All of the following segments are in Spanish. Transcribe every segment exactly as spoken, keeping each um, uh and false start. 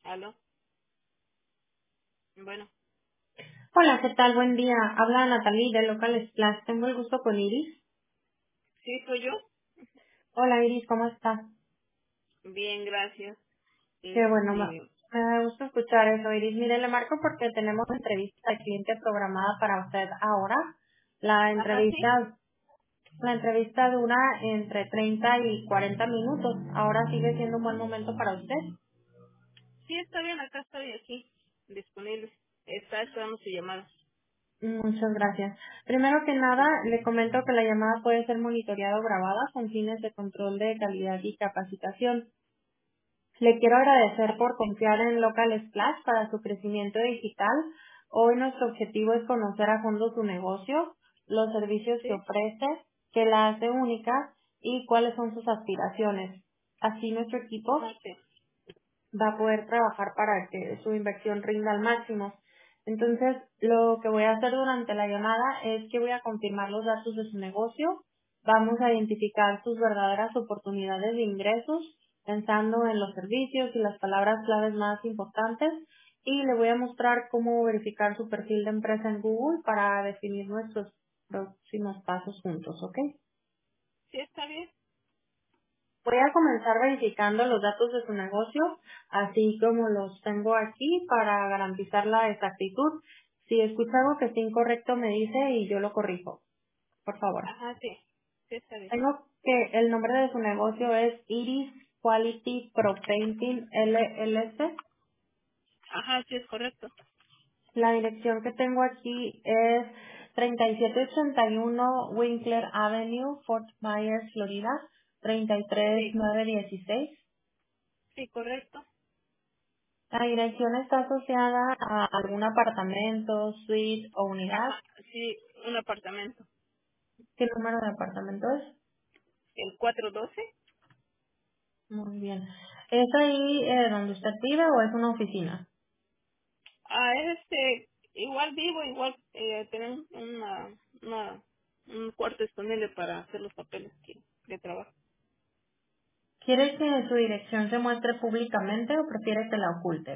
Aló, bueno, Hola, ¿qué tal? Buen día. Habla Natalie de Local Splash. Tengo el gusto con Iris. sí, soy yo. Hola Iris, ¿cómo estás? Bien, gracias. Qué bueno, ma- Este, me da gusto escuchar eso, Iris. Mire, le marco porque tenemos entrevista de cliente programada para usted ahora. La ajá, sí, entrevista, la entrevista dura entre treinta y cuarenta minutos. Ahora sigue siendo un buen momento para usted. sí, está bien, acá estoy aquí, disponible. Está esperando su llamada. Muchas gracias. Primero que nada, Sí, le comento que la llamada puede ser monitoreada o grabada con fines de control de calidad y capacitación. Le quiero agradecer ajá, por sí, confiar en Local Splash para su crecimiento digital. Hoy nuestro objetivo es conocer a fondo su negocio, los servicios que sí, ofrece, qué la hace única y cuáles son sus aspiraciones. Así nuestro equipo ajá, sí, va a poder trabajar para que su inversión rinda al máximo. Entonces, lo que voy a hacer durante la llamada es que voy a confirmar los datos de su negocio, vamos a identificar sus verdaderas oportunidades de ingresos, pensando en los servicios y las palabras claves más importantes, y le voy a mostrar cómo verificar su perfil de empresa en Google para definir nuestros próximos pasos juntos, ¿ok? sí, está bien. Voy a comenzar verificando los datos de su negocio, así como los tengo aquí para garantizar la exactitud. Si escucha algo que esté incorrecto, me dice y yo lo corrijo, por favor. Ajá, sí, sí, está bien. Tengo que el nombre de su negocio es Iris Quality Pro Painting L L C. Ajá, sí, es correcto. La dirección que tengo aquí es treinta y siete ochenta y uno Winkler Avenue, Fort Myers, Florida, treinta y tres Sí, mil novecientos dieciséis. sí, correcto. La dirección está asociada a algún apartamento, suite o unidad. Ajá, sí, un apartamento. ¿Qué número de apartamento es? El cuatrocientos doce. Muy bien. ¿Es ahí eh, donde usted vive o es una oficina? Ah, es este, igual vivo, igual eh, tenemos una, una, un cuarto disponible para hacer los papeles que, de trabajo. ¿Quiere que su dirección se muestre públicamente o prefiere que la oculte?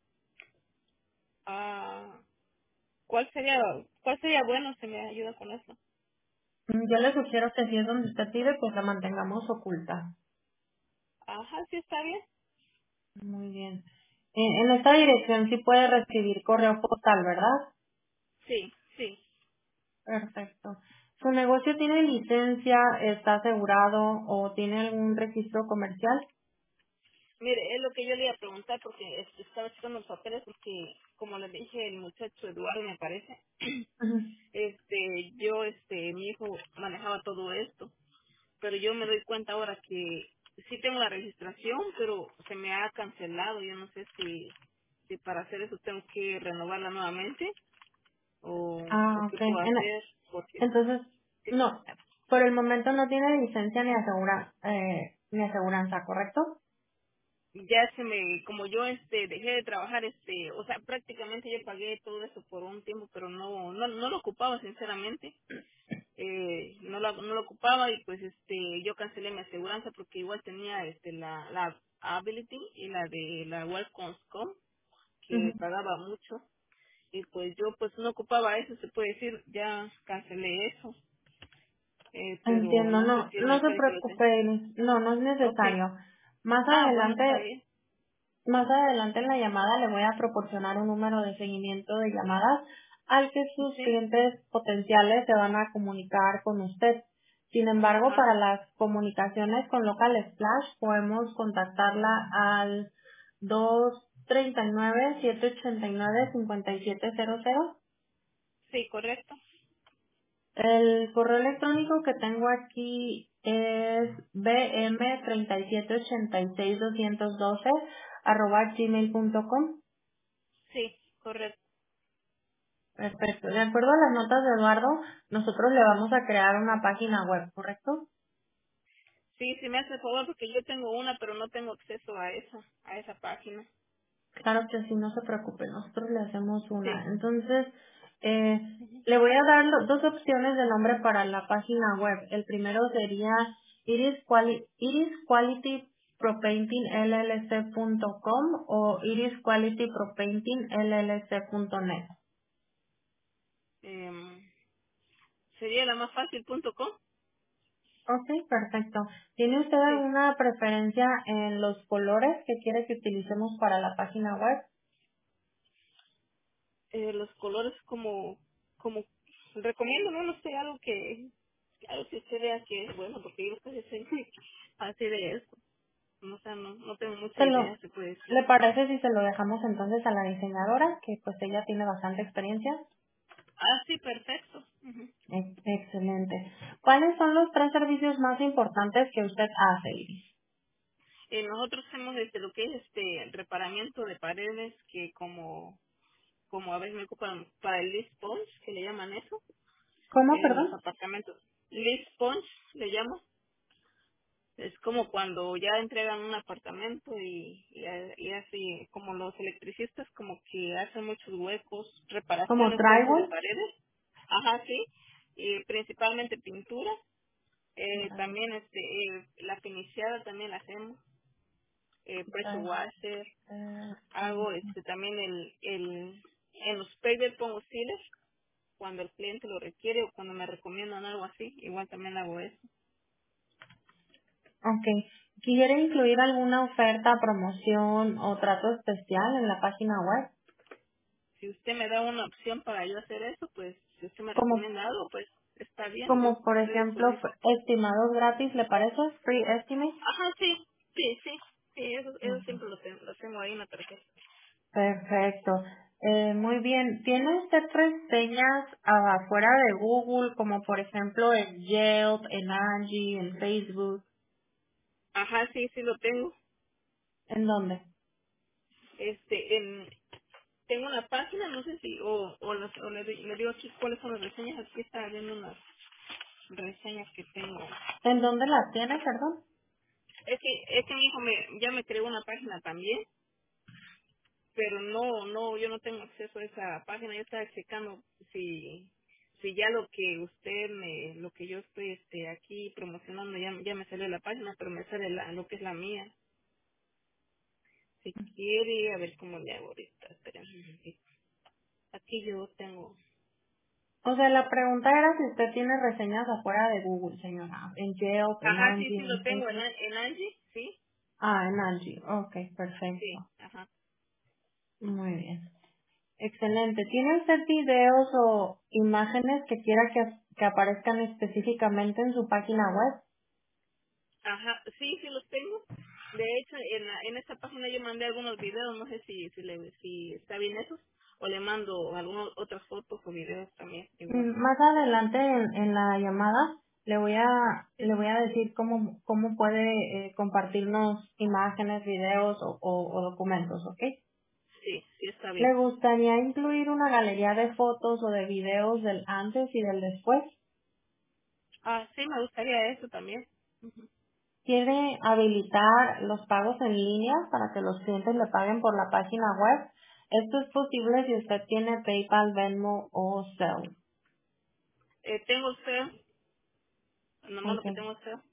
Ah, ¿cuál sería, cuál sería bueno si me ayuda con eso? Mm, Yo le sugiero que si es donde usted vive, pues la mantengamos oculta. Ajá, sí está bien. Muy bien. Eh, en esta dirección sí puede recibir correo postal, ¿verdad? Sí, sí. Perfecto. ¿Su negocio tiene licencia, está asegurado o tiene algún registro comercial? Mire, es lo que yo le iba a preguntar porque este, estaba checando los papeles porque, como le dije el muchacho Eduardo me parece, Ujú. este, yo, este, mi hijo manejaba todo esto, pero yo me doy cuenta ahora que sí tengo la registración, pero se me ha cancelado. Yo no sé si, si para hacer eso tengo que renovarla nuevamente o, o Ah, qué ok. puedo En- hacer porque entonces, no, por el momento no tiene licencia ni asegura, eh, ni aseguranza, ¿correcto? ya se me, como yo este dejé de trabajar, este o sea, prácticamente yo pagué todo eso por un tiempo, pero no no, no lo ocupaba sinceramente. eh, no lo no lo ocupaba y pues este yo cancelé mi aseguranza porque igual tenía este la la Ability y la de la Welcome Ujú. que pagaba mucho, y pues yo pues no ocupaba eso, se puede decir. Ya cancelé eso. Eh, pero Entiendo, no sé no, si es no se necesario que lo tenga. preocupe, no, no es Okay. necesario. Más Ah, bueno, está adelante, bien. más adelante en la llamada le voy a proporcionar un número de seguimiento de llamadas al que sus Sí. clientes potenciales se van a comunicar con usted. Sin embargo, Ajá. para las comunicaciones con Local Splash podemos contactarla al dos tres nueve, siete ocho nueve, cinco siete cero cero. Sí, correcto. El correo electrónico que tengo aquí es b m tres siete ocho seis dos uno dos arroba gmail punto com. Sí, correcto. Perfecto. De acuerdo a las notas de Eduardo, nosotros le vamos a crear una página web, ¿correcto? Sí, sí me hace el favor porque yo tengo una, pero no tengo acceso a esa, a esa página. Claro que sí, no se preocupe, nosotros le hacemos una. Sí. Entonces, eh, Ujú. le voy a dar lo- dos opciones de nombre para la página web. El primero sería Iris, Quali- Iris Quality propainting l l c punto com o iris quality propainting l l c punto net. Em, ¿Sería la más fácil punto com? Ok, perfecto. ¿Tiene usted Sí. alguna preferencia en los colores que quiere que utilicemos para la página web? Eh, los colores como, como, recomiendo, no, no sé, algo que, algo que usted vea que es bueno, porque yo casi soy así de eso. No, sé, no, no tengo mucha Se idea, lo, se puede decir. ¿Le parece si se lo dejamos entonces a la diseñadora, que pues ella tiene bastante experiencia? Ah, sí, perfecto. Ujú. Ex- Excelente. ¿Cuáles son los tres servicios más importantes que usted hace, Iris? Eh, nosotros hacemos desde lo que es este reparamiento de paredes, que como, como a veces me ocupan para el lead sponge, que le llaman eso, ¿Cómo, en los perdón? apartamentos. Lead sponge le llamo. Es como cuando ya entregan un apartamento y, y, a- y así, como los electricistas, como que hacen muchos huecos, ¿Como reparaciones de eso de drywall? paredes. Ajá, sí. Y principalmente pintura. Eh, Drywall. también este eh, la finiciada también la hacemos. Eh, pressure drywall. washer. Eh, Hago este también el, el en los pavers pongo sealers cuando el cliente lo requiere o cuando me recomiendan algo así. Igual también hago eso. ok. ¿Quiere incluir alguna oferta, promoción o trato especial en la página web? Si usted me da una opción para yo hacer eso, pues si usted me Como, recomienda algo, pues está bien, yo como por estoy ejemplo, disponible. f- estimados gratis, ¿le parece? Free estimate. Ajá, sí, sí, sí, sí, eso, eso Ok. siempre lo tengo, lo tengo ahí en la tarjeta. Perfecto. Eh, muy bien. ¿Tiene usted reseñas afuera de Google, como por ejemplo en Yelp, en Angie, en Facebook? Ajá, sí, sí lo tengo. ¿En dónde? Este, en, tengo una página, no sé si, o, o, las- o le, di- le digo aquí cuáles son las reseñas, aquí está viendo unas reseñas que tengo. ¿En dónde las tiene, perdón? Es que, es que mi hijo me, ya me creó una página también, pero no, no, yo no tengo acceso a esa página. Yo estaba checando si, si ya lo que usted me, lo que yo estoy este aquí promocionando ya, ya me sale la página, pero me sale la, lo que es la mía. Si quiere, a ver cómo le hago ahorita. Espérenme un momentito. Aquí yo tengo, O sea, la pregunta era si usted tiene reseñas afuera de Google, señora. En Yelp, en ajá, sí, Angie, sí lo en tengo en, Facebook. An- en Angie, sí, Ah, en Angie. Ok, sí, perfecto. ajá. Muy bien. Excelente. ¿Tiene usted videos o imágenes que quiera que, que aparezcan específicamente en su página web? Ajá, sí, sí los tengo. De hecho, en, la- en esta página yo mandé algunos videos, no sé si si, le, si está bien esos, o le mando algunas otras fotos o videos también, igual. Mm, Más adelante en, en la llamada le voy a Sí, le voy a decir cómo cómo puede eh, compartirnos imágenes, videos o, o- o documentos, ¿ok? sí, sí está bien. ¿Le gustaría incluir una galería de fotos o de videos del antes y del después? Ah, sí, me gustaría eso también. Ujú. ¿Quiere habilitar los pagos en línea para que los clientes le paguen por la página web? Esto es posible si usted tiene PayPal, Venmo o Zelle. Eh, tengo el C E O, nomás lo que Ok. tengo es C E O.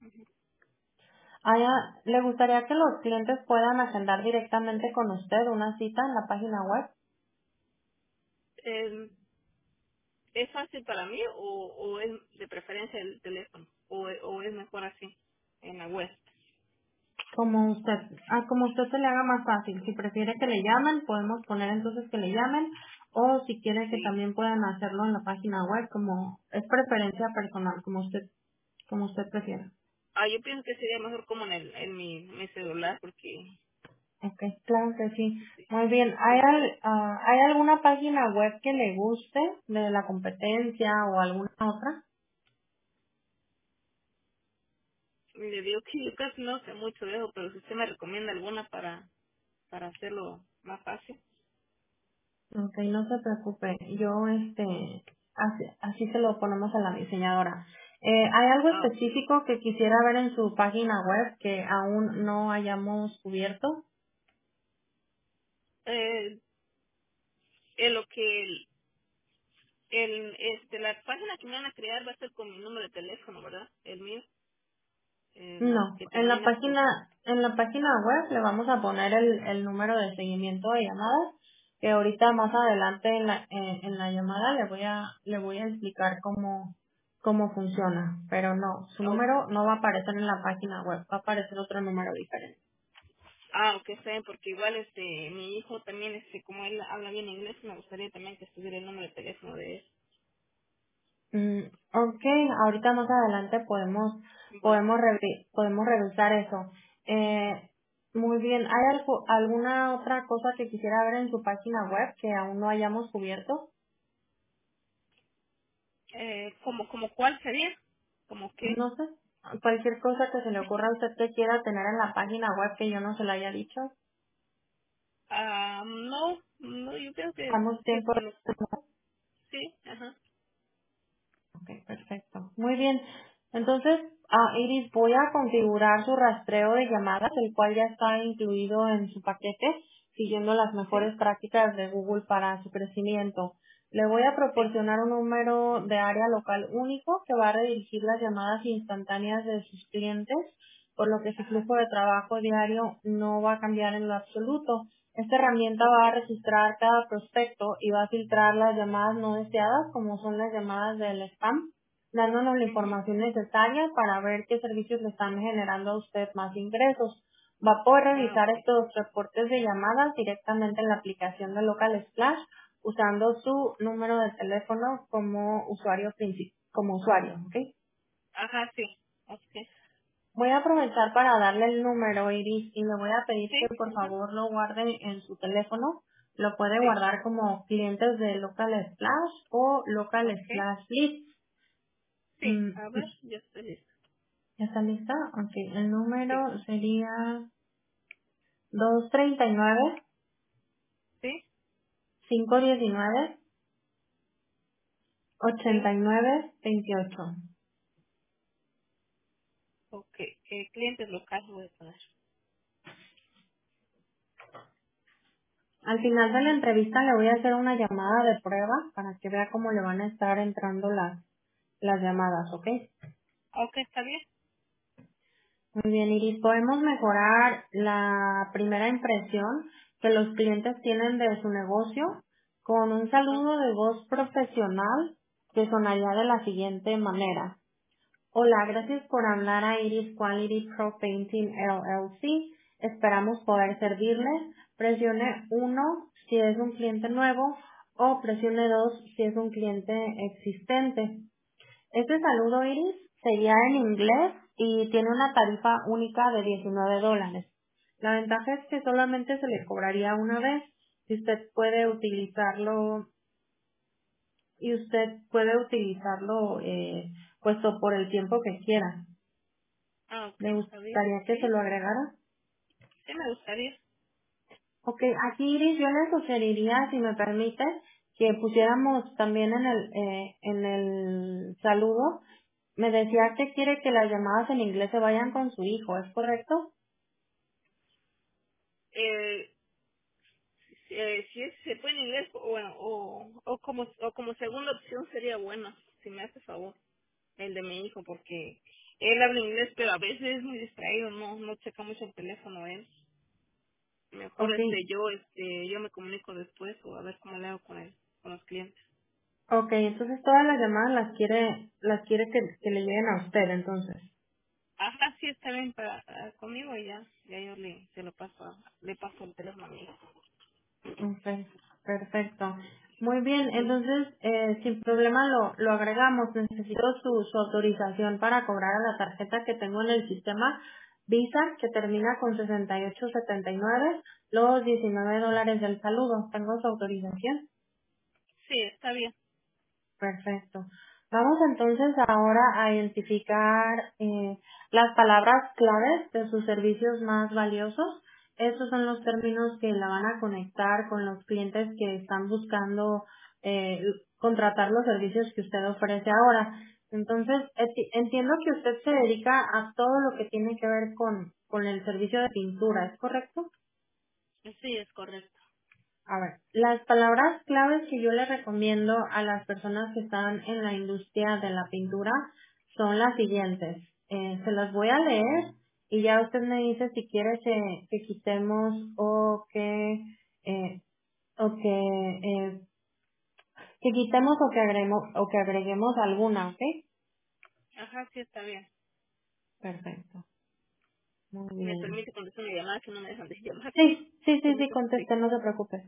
Aya, ¿le gustaría que los clientes puedan agendar directamente con usted una cita en la página web? Eh, ¿Es fácil para mí o, o es de preferencia el teléfono? ¿O, o es mejor así, en la web? Como usted, ah, como usted se le haga más fácil. Si prefiere que le llamen, podemos poner entonces que le llamen. O si quiere que Sí. también puedan hacerlo en la página web, como es preferencia personal, como usted, como usted prefiera. Ah, yo pienso que sería mejor como en, el, en mi, mi celular, porque Ok, claro que sí. sí, Muy bien. ¿Hay, sí. al- ah, ¿Hay alguna página web que le guste de la competencia o alguna otra? Le digo que yo casi no sé mucho de eso, pero si usted me recomienda alguna para, para hacerlo más fácil. Ok, no se preocupe. Yo, este, así, así se lo ponemos a la diseñadora. Eh, ¿Hay algo Ah, específico que quisiera ver en su página web que aún no hayamos cubierto? eh, en lo que el, el, este, la página que me van a crear va a ser con mi número de teléfono, ¿verdad? El mío. el No, que en la termina con... página, en la página web le vamos a poner el, el número de seguimiento de llamadas, que ahorita más adelante en la, en, en la llamada le voy a, le voy a explicar cómo, cómo funciona. Pero no, su Oh, número no va a aparecer en la página web, va a aparecer otro número diferente. ah, ok, está bien, porque igual este mi hijo también, este como él habla bien inglés, me gustaría también que estuviera el número de teléfono de él. Mm, ok, ahorita más adelante podemos Bueno, podemos revi- podemos revisar eso. Eh, muy bien, ¿hay algo- alguna otra cosa que quisiera ver en su página web que aún no hayamos cubierto? eh, ¿como, como cuál sería? ¿Como qué? No sé, cualquier cosa que se le ocurra a usted que quiera tener en la página web que yo no se la haya dicho. Ah, no, no, yo creo que, Damos que tiempo. con los... Sí, ajá, Ok, perfecto. Muy bien. Entonces, ah, Iris, voy a configurar su rastreo de llamadas, el cual ya está incluido en su paquete, siguiendo las sí, mejores prácticas de Google para su crecimiento. Le voy a sí, proporcionar un número de área local único que va a redirigir las llamadas instantáneas de sus clientes, por lo que su ajá, flujo de trabajo diario no va a cambiar en lo absoluto. Esta herramienta ok, va a registrar cada prospecto y va a filtrar las llamadas no deseadas, como son las llamadas del spam, dándonos la mhm, información necesaria para ver qué servicios le están generando a usted más ingresos. Va a poder ah, revisar ok, estos reportes de llamadas directamente en la aplicación de Local Splash usando su número de teléfono como usuario principal, como usuario, ¿ok? ajá, sí, ok, Voy a aprovechar para darle el número, Iris, y le voy a pedir sí, que por ajá, favor lo guarde en su teléfono. Lo puede sí, guardar como clientes de Local Splash o Local ok, Splash List. sí, Mm, a ver, yo estoy lista, ¿Ya está lista? Ok, el sí, número sería dos tres nueve, sí, cinco uno nueve, ocho sí, nueve dos ocho. ok, eh, clientes locales voy a poner, Al final de la entrevista le voy a hacer una llamada de prueba para que vea cómo le van a estar entrando las, las llamadas, ¿ok? ok, está bien, Muy bien, Iris. Podemos mejorar la primera impresión que los clientes tienen de su negocio con un ajá, saludo de voz profesional que sonaría de la siguiente manera. Hola, gracias por hablar a Iris Quality Pro Painting L L C. Esperamos poder servirle. Presione uno si es un cliente nuevo o presione dos si es un cliente existente. Este saludo, Iris, sería en inglés y tiene una tarifa única de diecinueve dólares. La ventaja es que solamente se le cobraría una vez y usted puede utilizarlo y usted puede utilizarlo eh, puesto por el tiempo que quiera. ah, ok, ¿Le está bien, gustaría que se sí, lo agregara? sí me gustaría, Ok, aquí Iris, yo le sugeriría, si me permite, que pusiéramos también en el, eh, en el saludo, me decía que quiere que las llamadas en inglés se vayan con su hijo, ¿es correcto? eh, Eh, si es, se puede en inglés, o bueno, o, o como o como segunda opción sería bueno, si me hace favor, el de mi hijo, porque él habla inglés, pero a veces es muy distraído, no no checa mucho el teléfono él. Mejor Ok, este yo este yo me comunico después o a ver cómo le hago con él, con los clientes. ok, entonces todas las llamadas las quiere, las quiere que, que le lleguen a usted, entonces. Ajá, sí está bien para ah, conmigo y ya, ya yo le se lo paso, a- le paso el teléfono a mi hijo. Ok, perfecto. Muy bien, Sí, entonces eh, sin problema lo, lo agregamos. Necesito su, su autorización para cobrar a la tarjeta que tengo en el sistema Visa, que termina con sesenta y ocho setenta y nueve, los diecinueve dólares del saludo. ¿Tengo su autorización? sí está bien. Perfecto. Vamos entonces ahora a identificar eh, las palabras claves de sus servicios más valiosos. Estos son los términos que la van a conectar con los clientes que están buscando eh, contratar los servicios que usted ofrece ahora. Entonces, enti- entiendo que usted se dedica a todo lo que tiene que ver con, con el servicio de pintura, ¿es correcto? Sí, es correcto. A ver, las palabras claves que yo le recomiendo a las personas que están en la industria de la pintura son las siguientes. eh, se las voy a leer y ya usted me dice si quiere que, que quitemos o que, eh, o que, eh, que quitemos o que agreguemos, o que agreguemos alguna, ¿ok? Ajá, sí, está bien. Perfecto. Muy Me bien. permite contestar una llamada que no me dejan de llamar. Sí, sí, sí, sí, Permítame, sí. conteste, no se preocupe.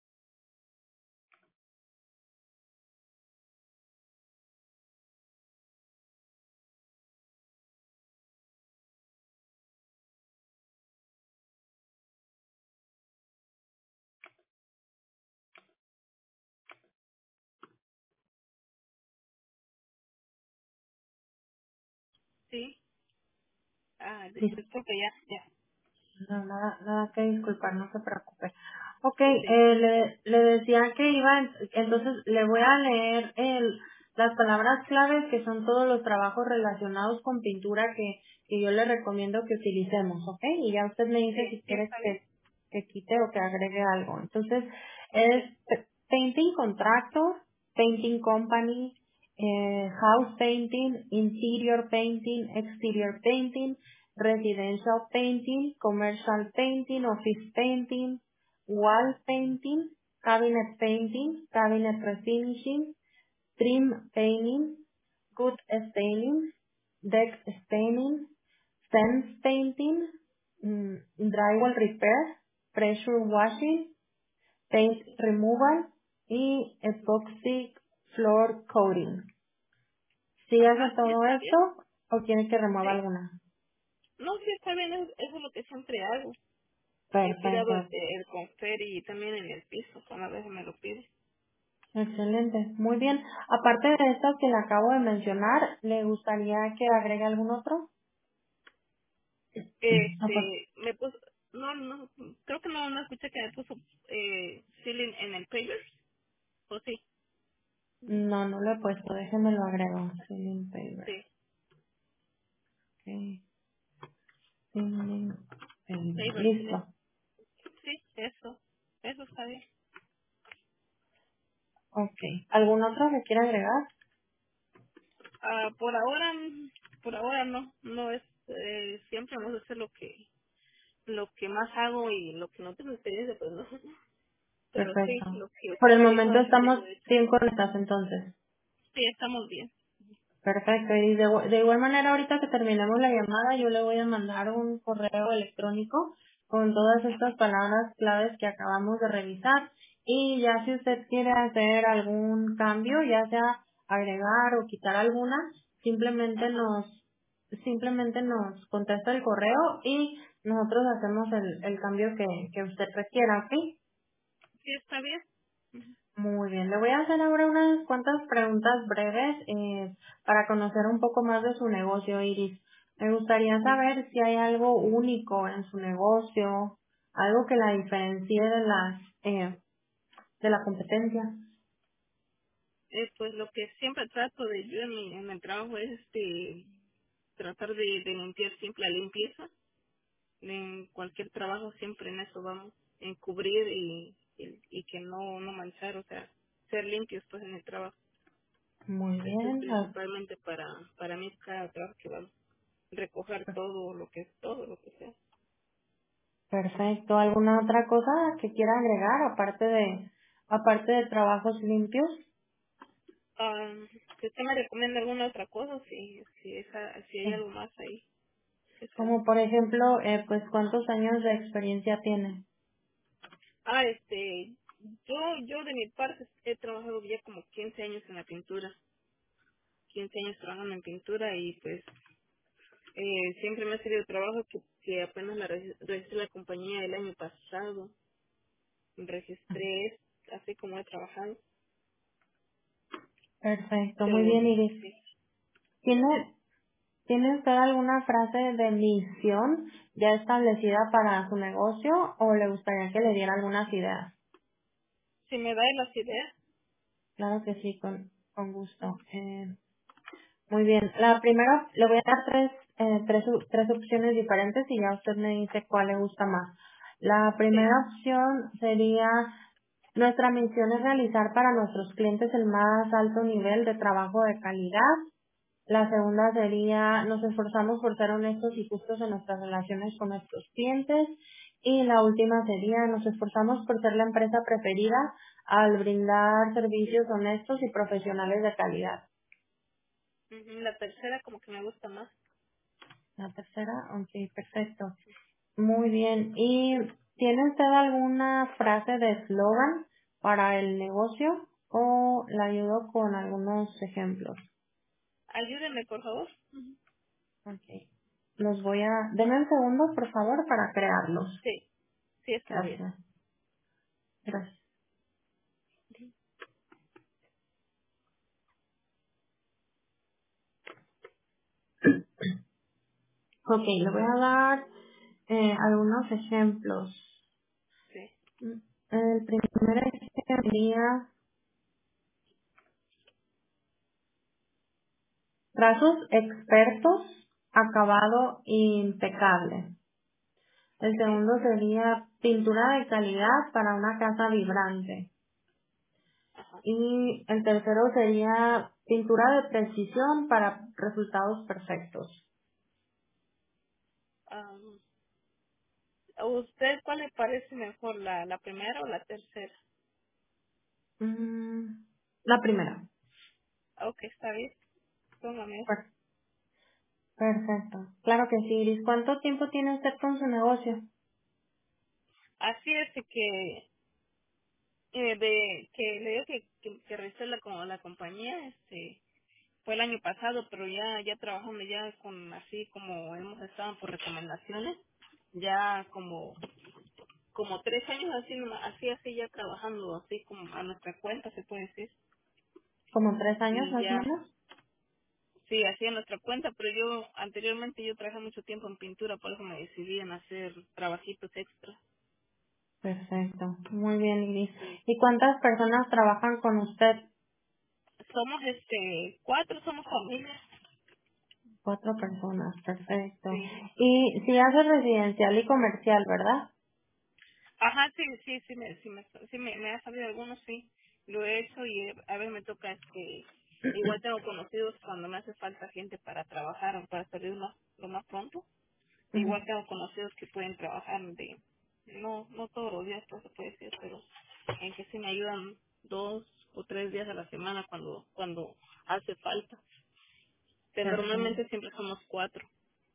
Sí. Ah, di- Sí, disculpe, ya, ya. no, nada, nada que disculpar, no se preocupe. Ok, Sí. eh, le, le decía que iba, entonces le voy a leer el, las palabras claves que son todos los trabajos relacionados con pintura que, que yo le recomiendo que utilicemos, ¿ok? Y ya usted me dice Sí, si sí, quiere está bien. que, que quite o que agregue algo. Entonces, Ok. es p- Painting Contractor, Painting Company, eh, House Painting, Interior Painting, Exterior Painting, Residential Painting, Commercial Painting, Office Painting, Wall Painting, Cabinet Painting, Cabinet Refinishing, Trim Painting, Good Staining, Deck Staining, Fence Painting, mm, Drywall Repair, Pressure Washing, Paint Removal y Epoxy Floor Coating. ¿Sí hace Ajá, sí, todo está bien. esto o quiere que remueva Sí. alguna? No, sí, está bien. Eso, eso es lo que siempre hago. He tirado el, Perfecto. el confer y también en el piso. Cada vez me lo pide. Excelente, muy bien. Aparte de estas que le acabo de mencionar, ¿le gustaría que agregue algún otro? Apa- Este, me puso... No, no, creo que no, no escuché que me puso eh, ceiling en el paper. ¿O sí? No, no lo he puesto, déjeme lo agrego. Ceiling paper. Sí, Okay. Ceiling paper. paper ceiling. Listo. Sí, eso. Eso está bien. Ok. ¿Algún otro que quiera agregar? Ah, por ahora, mm, por ahora no, no es, eh, siempre vamos a hacer lo que, lo que más hago y lo que no tengo experiencia, pues no. Pero sí, Perfecto. lo que Por usted el me dijo momento así estamos tengo hecho. bien conectados entonces. Sí, estamos bien. Perfecto. Y de, igu- de igual manera, ahorita que terminemos la llamada, yo le voy a mandar un correo electrónico con todas estas Ajá, palabras claves que acabamos de revisar. Y ya si usted quiere hacer algún cambio, ya sea agregar o quitar alguna, simplemente ajá. nos, simplemente nos contesta el correo y nosotros hacemos el, el cambio que, que usted requiera, ¿ok? Sí, está bien. Muy bien, le voy a hacer ahora unas cuantas preguntas breves eh, para conocer un poco más de su negocio, Iris. Me gustaría saber si hay algo único en su negocio, algo que la diferencie de las eh, de la competencia. Eh, pues lo que siempre trato de yo en mi, en el trabajo es este, tratar de, de limpiar siempre la limpieza. En cualquier trabajo siempre en eso vamos, en cubrir y, y, y que no, no manchar, o sea, ser limpios pues en el trabajo. Muy Esto es bien, ah, principalmente para, para mí cada trabajo que vamos, recoger todo lo que es todo lo que sea. perfecto. ¿Alguna otra cosa que quiera agregar aparte de aparte de trabajos limpios? Ah, si usted me recomienda alguna otra cosa, si, si, esa, si hay Sí. algo más ahí que sea. Como por ejemplo, eh, pues cuántos años de experiencia tiene. Ah, este, yo, yo de mi parte he trabajado ya como quince años en la pintura, quince años trabajando en pintura y pues eh, siempre me ha salido trabajo que, que apenas la regi- registré la compañía el año pasado, registré así como he trabajado, Perfecto, muy pero bien, Iris. sí, ¿Tiene ¿Tiene usted alguna frase de misión ya establecida para su negocio o le gustaría que le diera algunas ideas? si me da las ideas, Claro que sí, con, con gusto. Eh, muy bien. La primera, le voy a dar tres, eh, tres, u- tres opciones diferentes y ya usted me dice cuál le gusta más. La primera sí, opción sería, nuestra misión es realizar para nuestros clientes el más alto nivel de trabajo de calidad. La segunda sería, nos esforzamos por ser honestos y justos en nuestras relaciones con nuestros clientes. Y la última sería, nos esforzamos por ser la empresa preferida al brindar servicios honestos y profesionales de calidad. Ujú, la tercera como que me gusta más. La tercera, ok, perfecto. Muy bien. ¿Y tiene usted alguna frase de eslogan para el negocio o la ayudo con algunos ejemplos? Ayúdeme, por favor. Ujú. Ok. Los voy a... Deme un segundo, por favor, para crearlos. Sí, sí está bien. Gracias. Gracias. Ok, le voy a dar eh, algunos ejemplos. Sí. Mm, El primer ejemplo sería trazos expertos, acabado impecable. El Ok. segundo sería pintura de calidad para una casa vibrante. Ajá. Y el tercero sería pintura de precisión para resultados perfectos. Am, ¿a usted cuál le parece mejor, la, la primera o la tercera? Mm, la primera. Ok, está bien. Póngame eso. Per- Perfecto. Claro que sí, Iris. ¿Cuánto tiempo tiene usted con su negocio? Así es de que, eh, de, que le digo que, que, que registré la, con la compañía, este, fue el año pasado, pero ya, ya trabajando ya con, así como hemos estado por recomendaciones, ya como, como tres años así, nomás- así, así ya trabajando así como a nuestra cuenta, se puede decir. Como tres años Y más o ya, menos. sí, así a nuestra cuenta, pero yo, anteriormente yo trabajé mucho tiempo en pintura, por eso me decidí en hacer trabajitos extra. Perfecto. Muy bien, Iris. Sí. ¿Y cuántas personas trabajan con usted? Somos, este, cuatro, somos familia. Cuatro personas. Perfecto. Sí. Y si hace residencial y comercial, ¿verdad? Ajá, sí, sí, sí, me, sí, me, sí me, me ha salido algunos, sí, lo he hecho y eh, a veces me toca, este, igual tengo conocidos cuando me hace falta gente para trabajar o para salir más, lo más pronto, Ujú. igual tengo conocidos que pueden trabajar de, no, no todos los días, pues se puede decir, pero en que sí me ayudan dos o tres días a la semana cuando, cuando hace falta, pero Perfecto. normalmente siempre somos cuatro.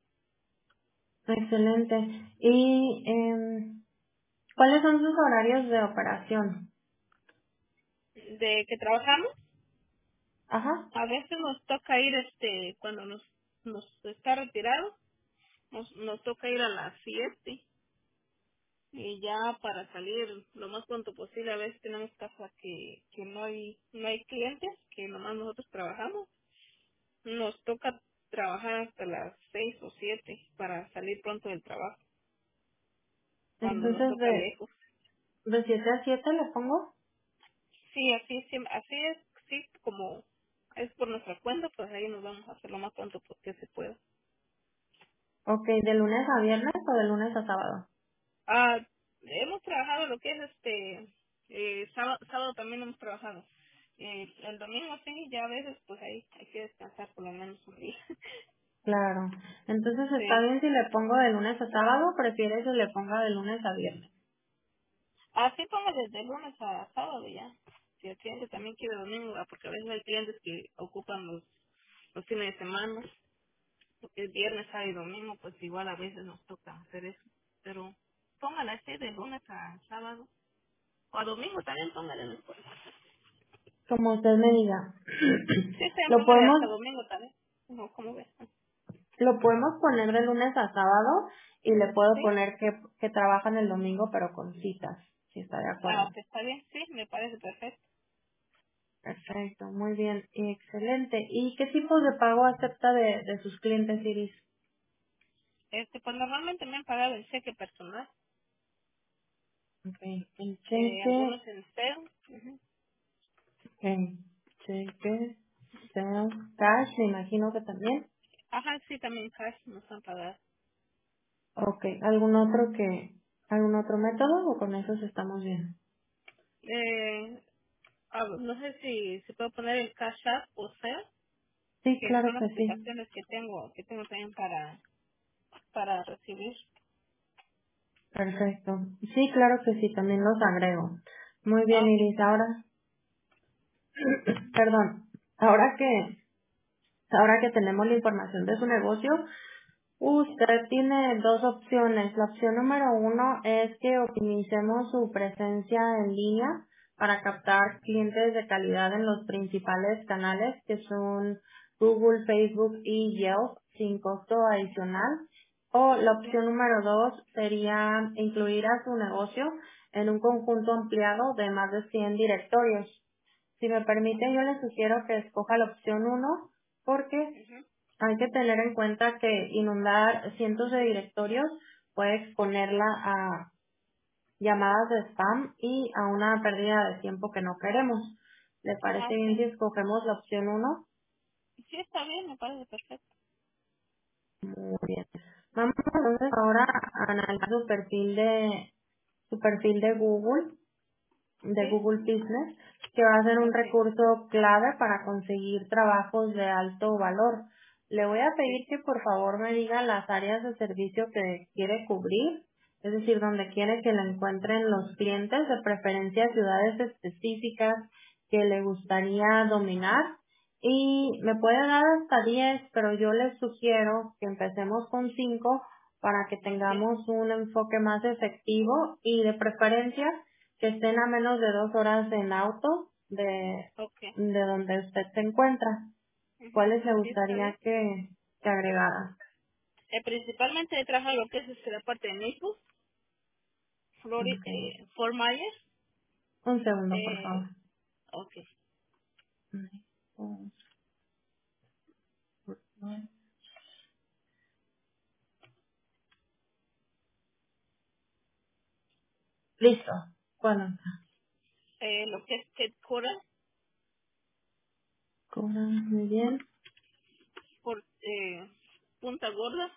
Excelente. ¿Y em, cuáles son sus horarios de operación? De que trabajamos, Ajá. a veces nos toca ir, este, cuando nos, nos está retirado, Nos, nos toca ir a las siete y ya para salir lo más pronto posible. A veces tenemos casa que, que no hay no hay clientes, que nomás nosotros trabajamos. Nos toca trabajar hasta las seis o siete para salir pronto del trabajo, cuando nos Entonces, toca de, lejos. de siete a siete le pongo. Sí, así, sí, así es, sí, como es por nuestra cuenta, pues ahí nos vamos a hacer lo más pronto que se pueda. Ok, ¿de lunes a viernes o de lunes a sábado? Ah, hemos trabajado lo que es este eh, sábado, sábado también hemos trabajado. Eh, el domingo sí, ya a veces pues ahí hay que descansar por lo menos un día. Claro. Entonces, ¿está Sí. bien si le pongo de lunes a sábado o prefiere que le ponga de lunes a viernes? Así ponga desde lunes a sábado ya. Si el cliente también quiere domingo, ah, porque a veces hay clientes que ocupan los, los fines de semana, porque es viernes, sábado y domingo, pues igual a veces nos toca hacer eso. Pero póngala así de lunes a sábado. O a domingo también póngale no importa. Como usted me diga. Sí, también Lo póngale hasta podemos, domingo también. No, ¿cómo ves? lo podemos poner de lunes a sábado y le puedo ¿Sí? poner que, que trabajan el domingo pero con citas, si está de Ah, acuerdo. ok, está bien. Sí, me parece perfecto. Perfecto, muy bien, excelente. ¿Y qué tipos de pago acepta de, de sus clientes, Iris? Este, pues normalmente me han pagado en cheque personal, Okay. El eh, cheque, algunos en cero. Ujú. okay. Cheque, sales, cash, me imagino que también. Ajá, sí, también cash nos han pagado. Okay. ¿Algún otro que, algún otro método o con esos estamos bien? Eh, ah, no sé si se puede poner el cash app o sea. Sí, que claro son las que sí. aplicaciones que tengo, que tengo también para, para recibir. Perfecto. Sí, claro que sí, también los agrego. Muy Ah, bien, ok, Iris. está bien. Ahora, perdón, ahora que, ahora que tenemos la información de su negocio, usted tiene dos opciones. La opción número uno es que optimicemos su presencia en línea para captar clientes de calidad en los principales canales que son Google, Facebook y Yelp sin costo adicional. O la Ok, opción número dos sería incluir a su negocio en un conjunto ampliado de más de cien directorios. Si me permite, yo le sugiero que escoja la opción uno porque ujú. hay que tener en cuenta que inundar cientos de directorios puede exponerla a llamadas de spam y a una pérdida de tiempo que no queremos. ¿Le parece Ajá, bien si sí. escogemos la opción uno? Sí, está bien, me parece perfecto. Muy bien. Vamos entonces ahora a analizar su perfil de su perfil de Google. de Sí, Google Business, que va a ser un ok, recurso clave para conseguir trabajos de alto valor. Le voy a sí, pedir que por favor me diga las áreas de servicio que quiere cubrir, es decir, donde quiere que le encuentren los clientes, de preferencia ciudades específicas que le gustaría dominar. Y me puede dar hasta diez, pero yo les sugiero que empecemos con cinco para que ok, tengamos un enfoque más efectivo y de preferencia que estén a menos de dos horas en auto de, ok. de donde usted se encuentra. Ujú. ¿Cuáles le Sí, está bien. gustaría que, que agregara? Eh, principalmente he trabajado lo que es este, la parte de Naples, Florida, Okay. eh, Fort Myers. Un segundo, por favor. Eh, ok, Listo. ¿Cuándo está? eh, lo que es Cape Coral, Cobra muy bien. por eh, Punta Gorda,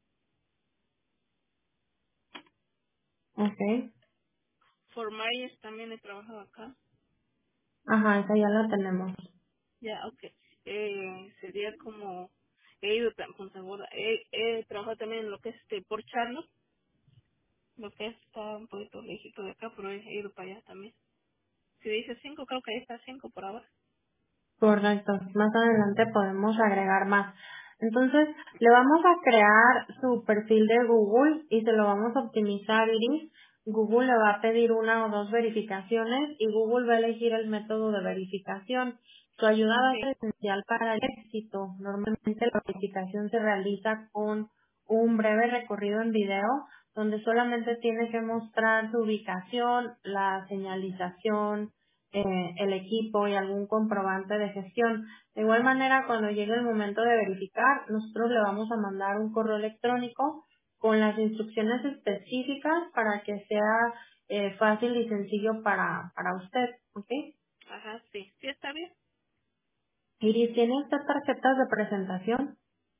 Ok. Fort Myers también he trabajado acá. Ajá, esa ya la tenemos. Ya, ok. Eh, sería como, he ido a Punta Gorda, he, he trabajado también en lo que es este, por Charlotte, lo que está un poquito lejito de acá, pero he ido para allá también. Si dice cinco, creo que ahí está cinco por ahora. Correcto. Más adelante podemos agregar más. Entonces, le vamos a crear su perfil de Google y se lo vamos a optimizar, Iris. Google le va a pedir una o dos verificaciones y Google va a elegir el método de verificación. Su ayuda va a Sí, ser esencial para el éxito. Normalmente la verificación se realiza con un breve recorrido en video donde solamente tiene que mostrar su ubicación, la señalización, eh, el equipo y algún comprobante de gestión. De igual manera, cuando llegue el momento de verificar, nosotros le vamos a mandar un correo electrónico con las instrucciones específicas para que sea eh, fácil y sencillo para, para usted. ¿Ok? ajá, sí, sí está bien. Iris, ¿tiene usted tarjetas de presentación?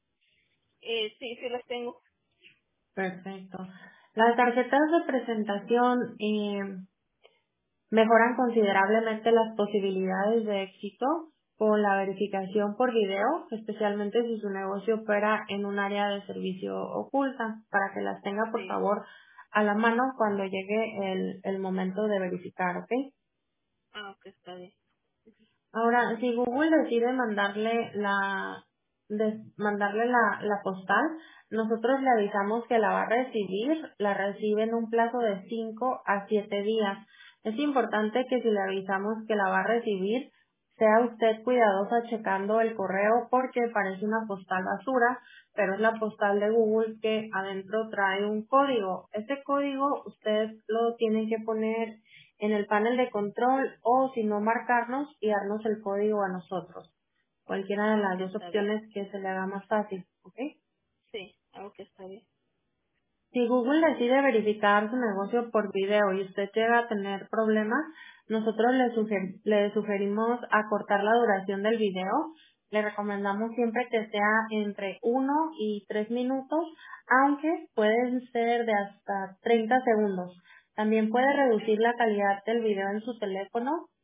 Eh, sí, sí las tengo. Perfecto. Las tarjetas de presentación eh, mejoran considerablemente las posibilidades de éxito con la verificación por video, especialmente si su negocio opera en un área de servicio oculta, para que las tenga por Sí, favor a la mano cuando llegue el, el momento de verificar, ¿ok? ah, ok, está bien. Ahora, si Google decide mandarle la de- mandarle la, la postal, nosotros le avisamos que la va a recibir, la recibe en un plazo de cinco a siete días. Es importante que si le avisamos que la va a recibir, sea usted cuidadosa checando el correo porque parece una postal basura, pero es la postal de Google que adentro trae un código. Ese código usted lo tiene que poner en el panel de control o si no marcarnos y darnos el código a nosotros. Cualquiera de Ah, las ok, dos está bien. opciones que se le haga más fácil, ¿ok? Sí, ah, ok, está bien. Si Google decide verificar su negocio por video y usted llega a tener problemas, nosotros le, suger- le sugerimos acortar la duración del video. Le recomendamos siempre que sea entre uno y tres minutos, aunque pueden ser de hasta treinta segundos. También puede Ok, reducir la calidad del video en su teléfono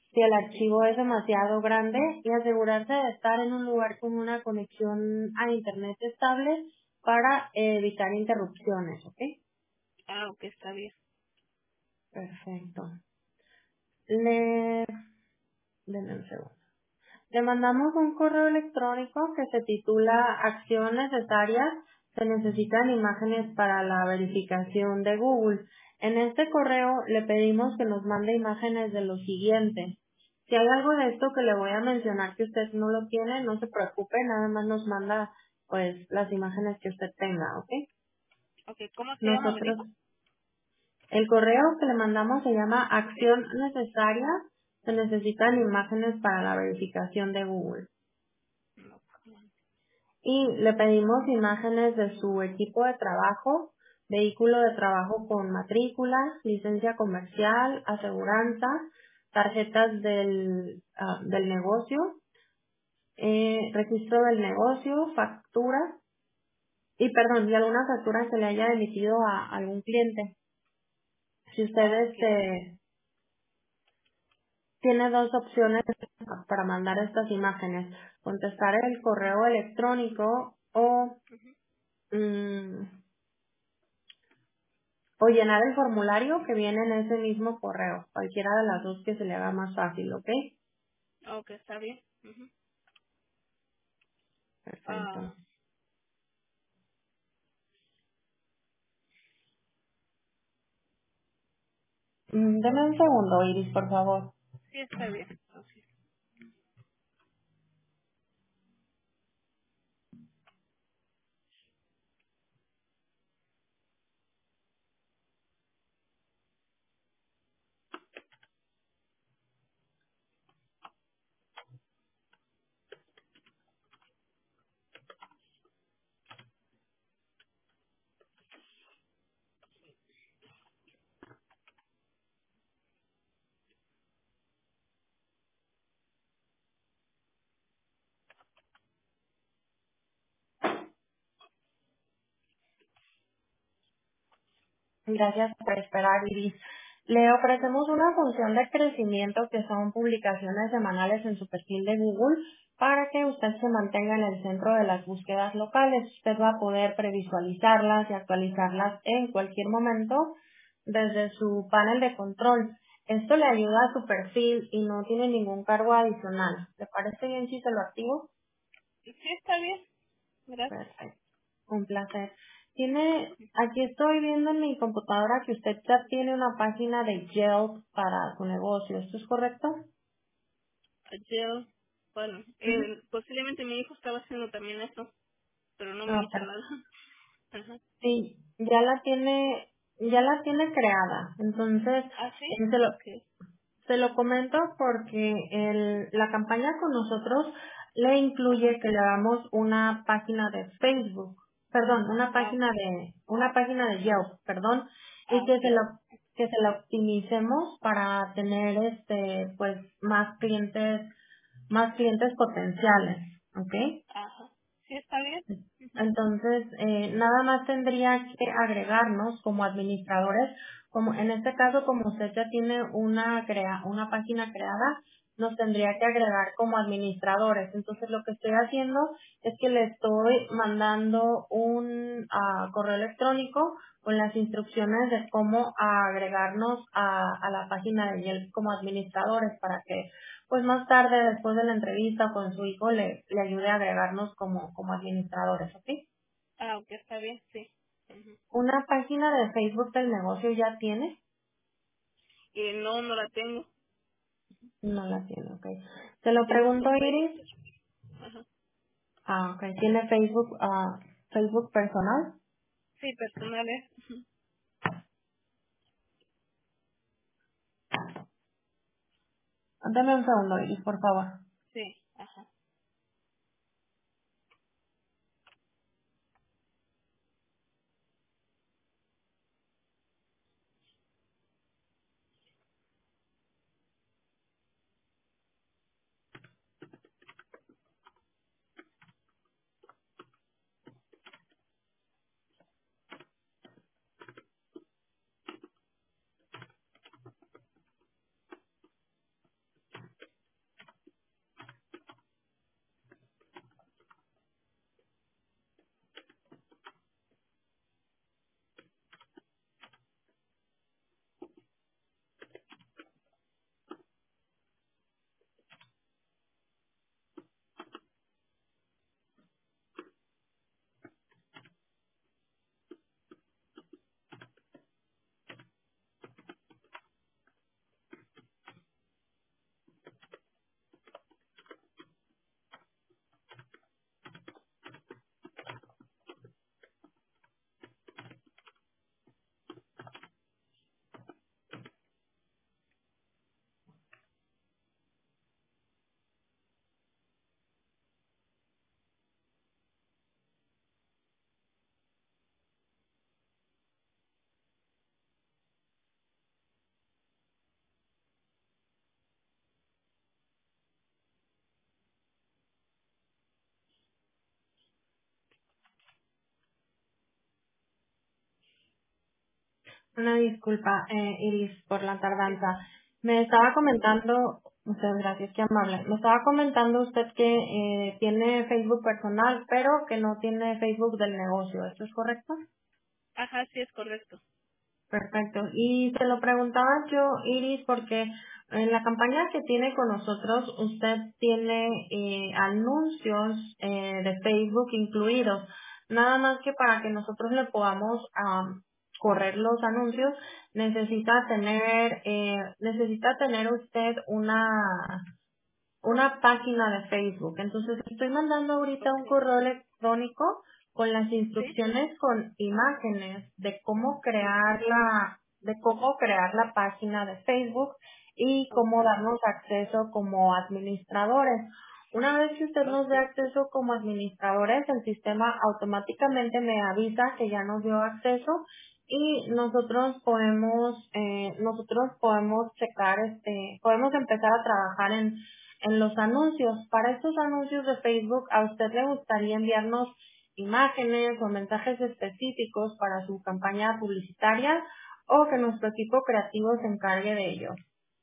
si el Ujú. archivo es demasiado grande y asegurarse de estar en un lugar con una conexión a internet estable para eh, evitar interrupciones, ¿ok? Ah, ok, está bien. Perfecto. Le, denme un segundo. Le mandamos un correo electrónico que se titula Acción necesaria. Se necesitan imágenes para la verificación de Google. En este correo le pedimos que nos mande imágenes de lo siguiente. Si hay algo de esto que le voy a mencionar que usted no lo tiene, no se preocupe, nada más nos manda pues las imágenes que usted tenga, ¿ok? Ok, ¿cómo se llama, me Nosotros, dijo? el correo que le mandamos se llama Acción necesaria. Se necesitan imágenes para la verificación de Google. No. Y le pedimos imágenes de su equipo de trabajo, vehículo de trabajo con matrícula, licencia comercial, aseguranza, tarjetas del, ah, del negocio, eh, registro del negocio, factura y perdón, y alguna factura que le haya emitido a algún cliente. Si usted Ah, ok. este, tiene dos opciones para mandar estas imágenes, contestar el correo electrónico o mm, o llenar el formulario que viene en ese mismo correo, cualquiera de las dos que se le haga más fácil, ¿ok? Ok, está bien. Ujú. Perfecto. Ah, Mm, Deme un segundo, Iris, por favor. sí, está bien. Ok. Gracias por esperar, Iris. Le ofrecemos una función de crecimiento que son publicaciones semanales en su perfil de Google para que usted se mantenga en el centro de las búsquedas locales. Usted va a poder previsualizarlas y actualizarlas en cualquier momento desde su panel de control. Esto le ayuda a su perfil y no tiene ningún cargo adicional. ¿Le parece bien si se lo activo? Sí, está bien. Gracias. Perfecto. Un placer. Tiene, aquí estoy viendo en mi computadora que usted ya tiene una página de Yelp para su negocio. ¿Esto es correcto? Ayer, bueno, Ujú. eh, posiblemente mi hijo estaba haciendo también eso, pero no me ha Ah, dicho per- nada. Ajá. sí, ya la tiene, ya la tiene creada. Entonces, ¿Ah, sí? eh, se lo, Ok. Se lo comento porque el, la campaña con nosotros le incluye Ajá. que le damos una página de Facebook, perdón, una Ah, página ok. de, una página de Yelp, perdón, y Ah, que ok. se la, que se la optimicemos para tener este, pues, más clientes, más clientes potenciales, ¿ok? Ajá. Sí, está bien. Ujú. Entonces, eh, nada más tendría que agregarnos como administradores, como en este caso, como usted ya tiene una crea, una página creada, nos tendría que agregar como administradores. Entonces, lo que estoy haciendo es que le estoy mandando un ah, correo electrónico con las instrucciones de cómo agregarnos a, a la página de Yelp como administradores para que pues más tarde, después de la entrevista con su hijo, le, le ayude a agregarnos como, como administradores, ¿ok? Ah, ok, está bien, sí. Ujú. ¿Una página de Facebook del negocio ya tiene? Y no, no la tengo. No la tiene, ok. Se lo Tengo pregunto, su Facebook. Iris. Ajá. Ah, ok. ¿Tiene Facebook, ah, Facebook personal? Sí, personales. Ujú. Dame un segundo, Iris, por favor. Sí, ajá. Una disculpa, eh, Iris, por la Sí, tardanza. Me no estaba se preocupe. comentando, muchas gracias, qué amable. Me estaba comentando usted que eh, tiene Facebook personal, pero que no tiene Facebook del negocio. ¿Esto es correcto? Ajá, sí es correcto. Perfecto. Y se lo preguntaba yo, Iris, porque en la campaña que tiene con nosotros, usted tiene eh, anuncios eh, de Facebook incluidos. Nada más que para que nosotros le podamos am, correr los anuncios, necesita tener, eh, necesita tener usted una una página de Facebook. Entonces estoy mandando ahorita un Ok. correo electrónico con las Sí, instrucciones con imágenes de cómo ok, crear la de cómo crear la página de Facebook y ok, cómo darnos acceso como administradores. Una vez que usted nos ok, dé acceso como administradores, el sistema automáticamente me avisa que ya nos dio acceso y nosotros podemos eh, nosotros podemos checar este podemos empezar a trabajar en en los anuncios. Para estos anuncios de Facebook, ¿a usted le gustaría enviarnos imágenes o mensajes específicos para su campaña publicitaria o que nuestro equipo creativo se encargue de ello?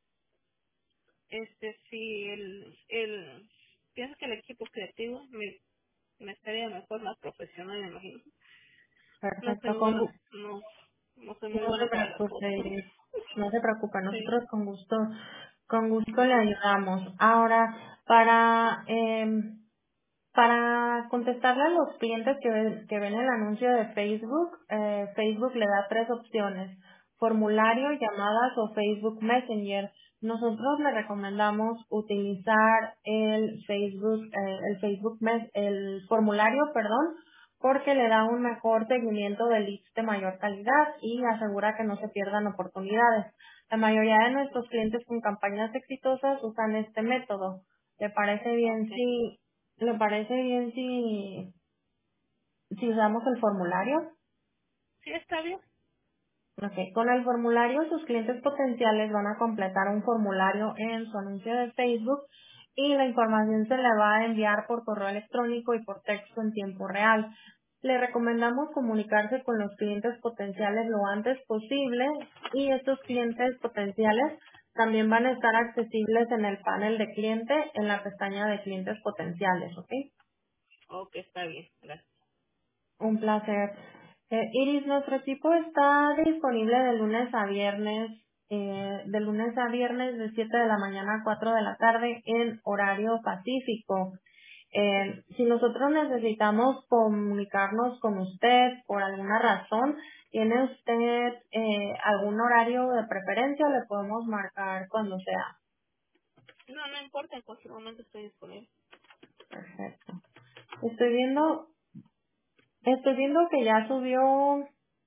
Este, sí, el, el, pienso que el equipo creativo me, me estaría mejor, más profesional, me imagino. No soy Perfecto, muy, con, bu- gu- no, no soy muy no se buena para las fotos. preocupe, no se preocupe, Sí, nosotros con gusto, con gusto le ayudamos. Ahora, para, em, Para contestarle a los clientes que ven, que ven el anuncio de Facebook, eh, Facebook le da tres opciones: formulario, llamadas o Facebook Messenger. Nosotros le recomendamos utilizar el Facebook, eh, el Facebook Mes, el formulario, perdón, porque le da un mejor seguimiento de leads de mayor calidad y asegura que no se pierdan oportunidades. La mayoría de nuestros clientes con campañas exitosas usan este método. ¿Le parece bien ok. si ¿Le parece bien si, si usamos el formulario? Sí, está bien. Ok, con el formulario sus clientes potenciales van a completar un formulario en su anuncio de Facebook y la información se le va a enviar por correo electrónico y por texto en tiempo real. Le recomendamos comunicarse con los clientes potenciales lo antes posible y estos clientes potenciales también van a estar accesibles en el panel de cliente en la pestaña de clientes potenciales, ¿ok? Ok, está bien, gracias. Un placer. Eh, Iris, nuestro equipo está disponible de lunes a viernes, eh, de lunes a viernes de siete de la mañana a cuatro de la tarde en horario pacífico. Sí. Eh, si nosotros necesitamos comunicarnos con usted por alguna razón, ¿tiene usted eh, algún horario de preferencia o le podemos marcar cuando sea? No, no importa, en cualquier momento estoy disponible. Perfecto. Estoy viendo, estoy viendo que ya subió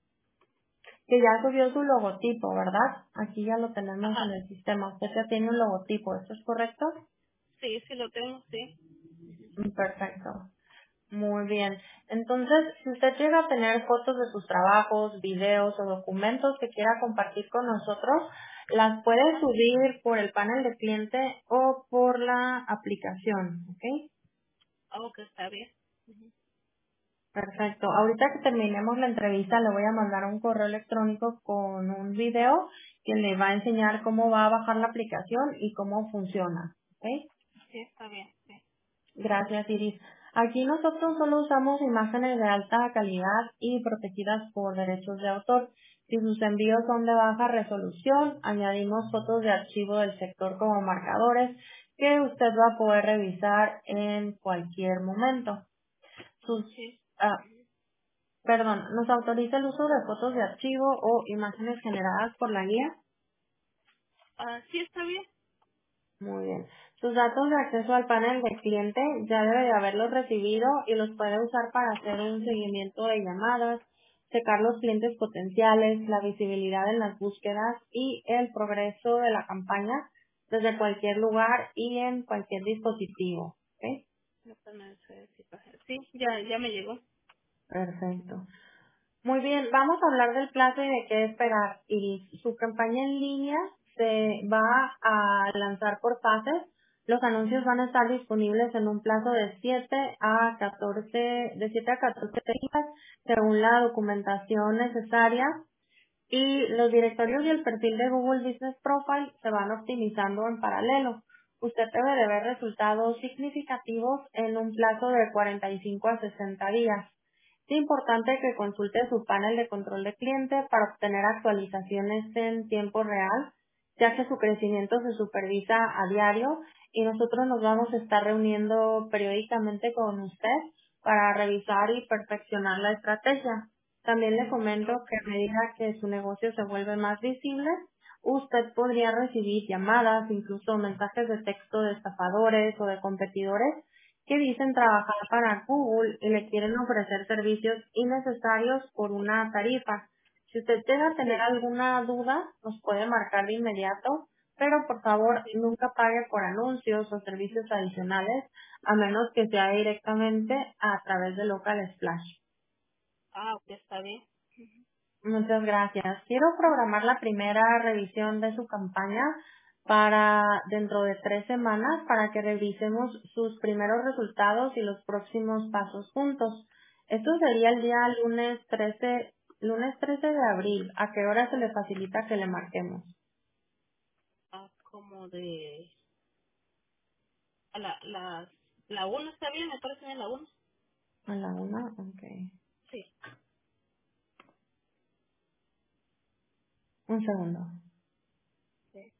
que ya subió su logotipo, ¿verdad? Aquí ya lo tenemos en Ajá, el sistema. Usted ya tiene un logotipo, ¿esto es correcto? sí, sí lo tengo, sí. Mm, Perfecto. Muy bien. Entonces, si usted llega a tener fotos de sus trabajos, videos o documentos que quiera compartir con nosotros, las puede Ajá, subir por el panel de cliente o por la aplicación, ¿ok? ok, está bien. Ujú. Perfecto. Ahorita que terminemos la entrevista, le voy a mandar un correo electrónico con un video que le va a enseñar cómo va a bajar la aplicación y cómo funciona. ¿Ok? Sí, está bien, sí. Gracias, Iris. Aquí nosotros solo usamos imágenes de alta calidad y protegidas por derechos de autor. Si sus envíos son de baja resolución, añadimos fotos de archivo del sector como marcadores que usted va a poder revisar en cualquier momento. Sus Sí. ah, Perdón, ¿nos autoriza el uso de fotos de archivo o imágenes generadas por la guía? Ah, sí, está bien. Muy bien. Sus datos de acceso al panel de cliente ya debe de haberlos recibido y los puede usar para hacer un seguimiento de llamadas, checar los clientes potenciales, la visibilidad en las búsquedas y el progreso de la campaña desde cualquier lugar y en cualquier dispositivo. ¿Ok? No está nada de sí, página. Sí, ya, ya me llegó. Perfecto. Muy bien, vamos a hablar del plazo y de qué esperar. Y su campaña en línea se va a lanzar por fases. Los anuncios van a estar disponibles en un plazo de siete a catorce, de siete a catorce días, según la documentación necesaria. y los directorios y el perfil de Google Business Profile se van optimizando en paralelo. Usted debe de ver resultados significativos en un plazo de cuarenta y cinco a sesenta días. Es importante que consulte su panel de control de cliente para obtener actualizaciones en tiempo real, ya que su crecimiento se supervisa a diario y nosotros nos vamos a estar reuniendo periódicamente con usted para revisar y perfeccionar la estrategia. También le comento Ok. que a medida que su negocio se vuelve más visible, usted podría recibir llamadas, incluso mensajes de texto de estafadores o de competidores que dicen trabajar para Google y le quieren ofrecer servicios innecesarios por una tarifa. Si usted llega a tener Sí, alguna duda, nos puede marcar de inmediato, pero por favor sí. nunca pague por anuncios o servicios adicionales, a menos que sea directamente a través de Local Splash. Ah, ok, está bien. Muchas gracias. Quiero programar la primera revisión de su campaña para dentro de tres semanas para que revisemos sus primeros resultados y los próximos pasos juntos. Esto sería el día lunes trece, lunes trece de abril. ¿A qué hora se le facilita que le marquemos? Ah, como de... A la, la, la una está bien, me parece bien la una. A la una, ok. Sí. Un segundo. Sí.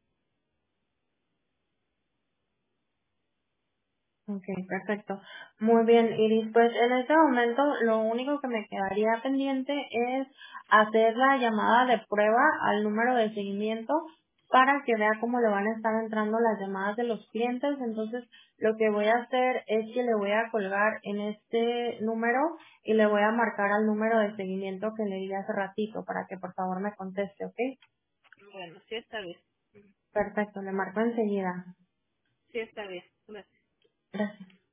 Ok, perfecto. Muy bien, Iris. Pues en este momento lo único que me quedaría pendiente es hacer la llamada de prueba al número de seguimiento para que vea cómo le van a estar entrando las llamadas de los clientes. Entonces, lo que voy a hacer es que le voy a colgar en este número y le voy a marcar al número de seguimiento que le di hace ratito para que por favor me conteste, ¿ok? Bueno, sí está bien. Perfecto, le marco enseguida. Sí está bien. Gracias. Gracias.